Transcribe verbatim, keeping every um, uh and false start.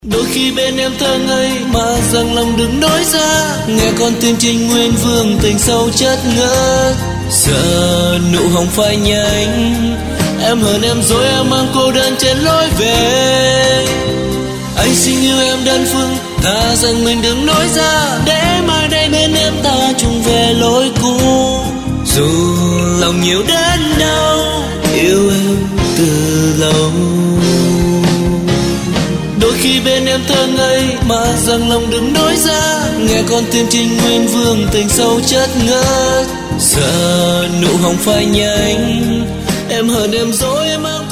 Đôi khi bên em thơ ngây mà rằng lòng đừng nói ra, nghe con tim trinh nguyên vương tình sâu chất ngất. Giờ nụ hồng phai nhanh, em hờn em dối em mang cô đơn trên lối về. Anh xin yêu em đơn phương, thà rằng mình đừng nói ra, để mai đây bên em ta chung về lối cũ. Dù lòng nhiều đến đâu, yêu em từ lâu. Đôi khi bên em thơ ngây mà rằng lòng đừng nói ra, nghe con tim trinh nguyên vương tình sâu chất ngất. Giờ nụ hồng phai nhanh, em hờn em dối em mang